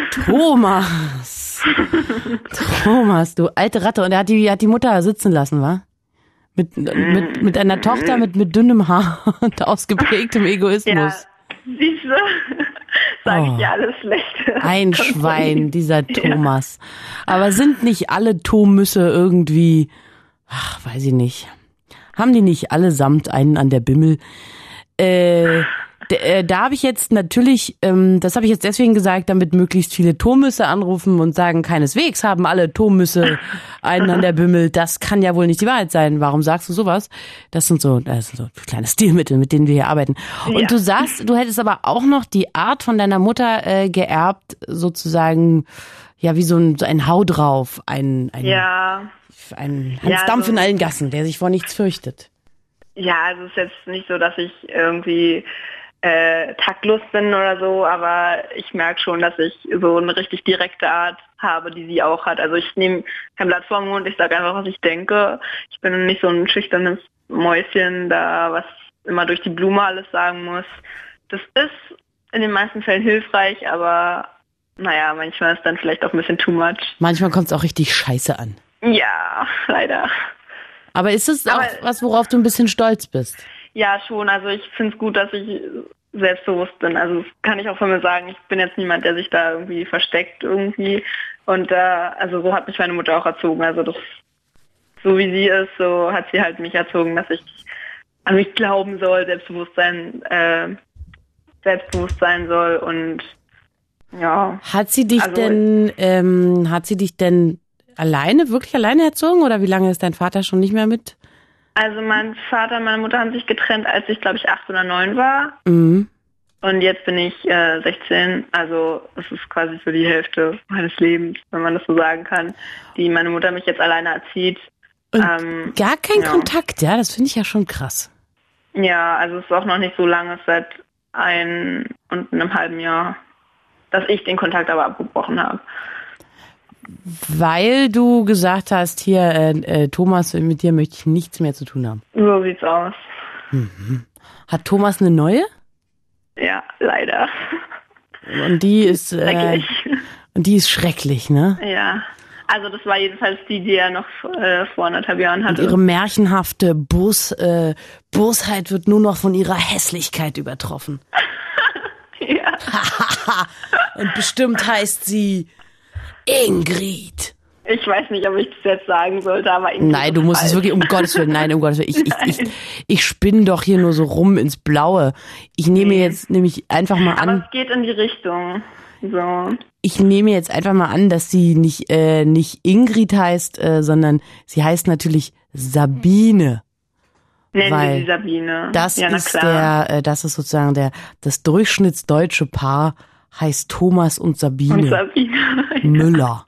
[SPEAKER 2] Thomas. Thomas, du alte Ratte. Und er hat die, hat die Mutter sitzen lassen, wa? Mit, mm. mit, mit einer Tochter mit, mit dünnem Haar und ausgeprägtem Egoismus.
[SPEAKER 6] Ja, siehst du? Sag ich
[SPEAKER 2] oh.
[SPEAKER 6] dir alles Schlechte.
[SPEAKER 2] Ein Schwein, dieser Thomas. Ja. Aber sind nicht alle Thomüsse irgendwie, ach, weiß ich nicht. Haben die nicht allesamt einen an der Bimmel? Äh, D- äh, da habe ich jetzt natürlich, ähm, das habe ich jetzt deswegen gesagt, damit möglichst viele Thomusse anrufen und sagen, keineswegs haben alle Thomusse einen an der Bimmel. Das kann ja wohl nicht die Wahrheit sein. Warum sagst du sowas? Das sind so, das sind so kleine Stilmittel, mit denen wir hier arbeiten. Und ja. du sagst, du hättest aber auch noch die Art von deiner Mutter äh, geerbt, sozusagen, ja, wie so ein, so ein Hau drauf, ein, ein,
[SPEAKER 6] ja.
[SPEAKER 2] ein Hans
[SPEAKER 6] ja,
[SPEAKER 2] Dampf
[SPEAKER 6] also,
[SPEAKER 2] in allen Gassen, der sich vor nichts fürchtet.
[SPEAKER 6] Ja, also es ist jetzt nicht so, dass ich irgendwie äh, taktlos bin oder so, aber ich merke schon, dass ich so eine richtig direkte Art habe, die sie auch hat. Also ich nehme kein Blatt vor den Mund, ich sage einfach, was ich denke. Ich bin nicht so ein schüchternes Mäuschen, da was immer durch die Blume alles sagen muss. Das ist in den meisten Fällen hilfreich, aber naja, manchmal ist dann vielleicht auch ein bisschen too much.
[SPEAKER 2] Manchmal kommt es auch richtig scheiße an.
[SPEAKER 6] Ja, leider.
[SPEAKER 2] Aber ist es
[SPEAKER 6] aber,
[SPEAKER 2] auch was, worauf du ein bisschen stolz bist?
[SPEAKER 6] Ja, schon. Also ich finde es gut, dass ich selbstbewusst bin. Also das kann ich auch von mir sagen. Ich bin jetzt niemand, der sich da irgendwie versteckt irgendwie. Und äh, also so hat mich meine Mutter auch erzogen. Also das, so wie sie ist, so hat sie halt mich erzogen, dass ich an mich glauben soll, Selbstbewusstsein, äh, selbstbewusst sein soll. Und ja.
[SPEAKER 2] Hat sie dich
[SPEAKER 6] also,
[SPEAKER 2] denn, ähm, hat sie dich denn alleine, wirklich alleine erzogen? Oder wie lange ist dein Vater schon nicht mehr mit?
[SPEAKER 6] Also mein Vater und meine Mutter haben sich getrennt, als ich, glaube ich, acht oder neun war.
[SPEAKER 2] Mhm.
[SPEAKER 6] Und jetzt bin ich äh, sechzehn. Also es ist quasi so die Hälfte meines Lebens, wenn man das so sagen kann, die meine Mutter mich jetzt alleine erzieht.
[SPEAKER 2] Und
[SPEAKER 6] ähm,
[SPEAKER 2] gar kein
[SPEAKER 6] ja.
[SPEAKER 2] Kontakt, ja? Das finde ich ja schon krass.
[SPEAKER 6] Ja, also es ist auch noch nicht so lange, es ist seit ein und einem halben Jahr, dass ich den Kontakt aber abgebrochen habe.
[SPEAKER 2] Weil du gesagt hast, hier, äh, äh, Thomas, mit dir möchte ich nichts mehr zu tun haben.
[SPEAKER 6] So sieht's aus.
[SPEAKER 2] Mhm. Hat Thomas eine neue?
[SPEAKER 6] Ja, leider.
[SPEAKER 2] Und die ist äh, und die ist schrecklich, ne?
[SPEAKER 6] Ja. Also das war jedenfalls die, die er noch äh, vor anderthalb Jahren hatte.
[SPEAKER 2] Und ihre märchenhafte Bos, äh, Bosheit wird nur noch von ihrer Hässlichkeit übertroffen.
[SPEAKER 6] Ja.
[SPEAKER 2] Und bestimmt heißt sie Ingrid.
[SPEAKER 6] Ich weiß nicht, ob ich das jetzt sagen sollte, aber Ingrid.
[SPEAKER 2] Nein, du musst es wirklich, um Gottes Willen, nein, um Gottes Willen. Ich, ich, ich, ich spinne doch hier nur so rum ins Blaue. Ich nehme
[SPEAKER 6] nee.
[SPEAKER 2] jetzt nämlich einfach mal an.
[SPEAKER 6] Aber es geht in die Richtung. So.
[SPEAKER 2] Ich nehme jetzt einfach mal an, dass sie nicht, äh, nicht Ingrid heißt, äh, sondern sie heißt natürlich Sabine.
[SPEAKER 6] Nennen
[SPEAKER 2] weil
[SPEAKER 6] wir sie Sabine.
[SPEAKER 2] Das
[SPEAKER 6] ja, na
[SPEAKER 2] ist
[SPEAKER 6] klar.
[SPEAKER 2] der, äh, das ist sozusagen der, das durchschnittsdeutsche Paar heißt Thomas und Sabine,
[SPEAKER 6] und Sabine.
[SPEAKER 2] Müller.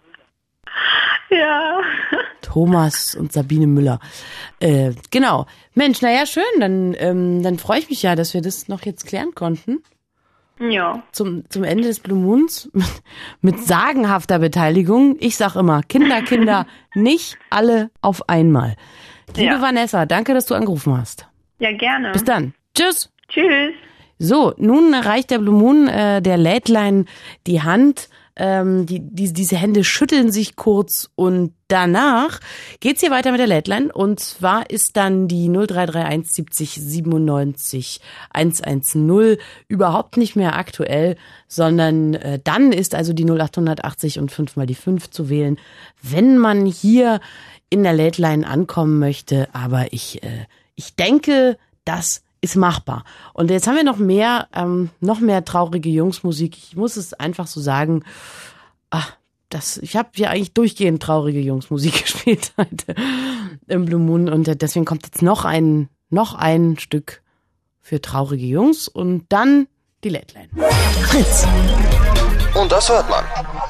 [SPEAKER 6] Ja.
[SPEAKER 2] Thomas und Sabine Müller. Äh, genau. Mensch, naja, schön. Dann, ähm, dann freue ich mich ja, dass wir das noch jetzt klären konnten.
[SPEAKER 6] Ja.
[SPEAKER 2] Zum, zum Ende des Blue Moons mit, mit sagenhafter Beteiligung. Ich sag immer, Kinder, Kinder, nicht alle auf einmal. Liebe
[SPEAKER 6] Ja.
[SPEAKER 2] Vanessa, danke, dass du angerufen hast.
[SPEAKER 6] Ja, gerne.
[SPEAKER 2] Bis dann. Tschüss.
[SPEAKER 6] Tschüss.
[SPEAKER 2] So, nun reicht der Blue Moon äh, der Lädlein die Hand. Ähm, die, die, diese Hände schütteln sich kurz und danach geht's hier weiter mit der Lädlein. Und zwar ist dann die null drei drei eins siebzig siebenundneunzig hundertzehn überhaupt nicht mehr aktuell, sondern äh, dann ist also die null acht achtzig und fünf mal die fünf zu wählen, wenn man hier in der Lädlein ankommen möchte. Aber ich, äh, ich denke, das ist machbar. Und jetzt haben wir noch mehr, ähm, noch mehr traurige Jungsmusik. Ich muss es einfach so sagen. Ach, das, ich habe hier eigentlich durchgehend traurige Jungsmusik gespielt heute im Blue Moon. Und deswegen kommt jetzt noch ein, noch ein Stück für traurige Jungs und dann die Lädlein.
[SPEAKER 1] Fritz.
[SPEAKER 7] Und das hört man.